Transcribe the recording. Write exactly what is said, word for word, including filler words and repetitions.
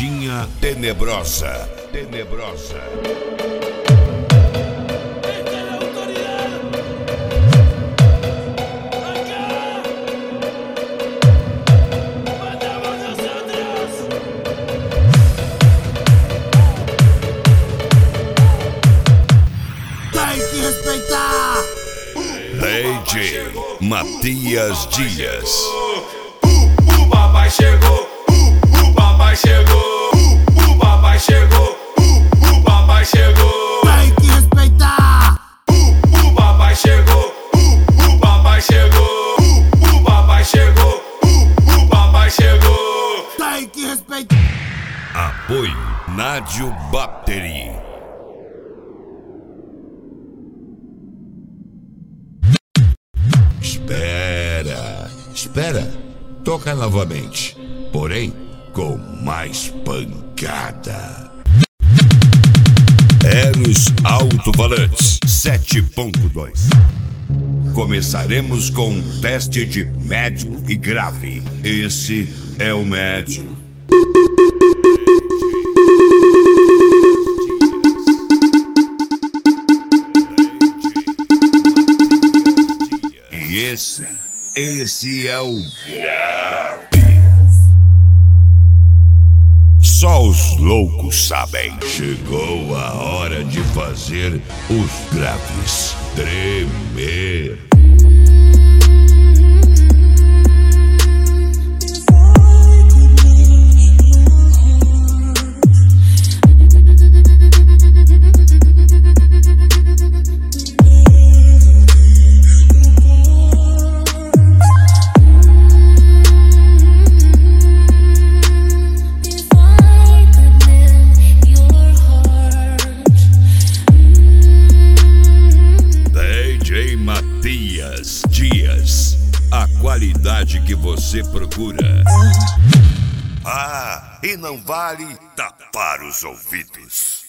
Festinha tenebrosa, tenebrosa. D J Matias Dias. O papai chegou, o papai chegou, o papai chegou, o papai chegou. Tem que respeitar. O papai chegou, o papai chegou, o papai chegou, o papai chegou. Tem que respeitar. Apoio Nádio Battery. Espera, espera, toca novamente, porém com mais pancada. Eros Alto-Falantes sete ponto dois. Começaremos com um teste de médio e grave. Esse é o médio. E esse, esse é o grave. Só os loucos sabem. Chegou a hora de fazer os graves tremer. Matias Dias, a qualidade que você procura. Ah, e não vale tapar os ouvidos.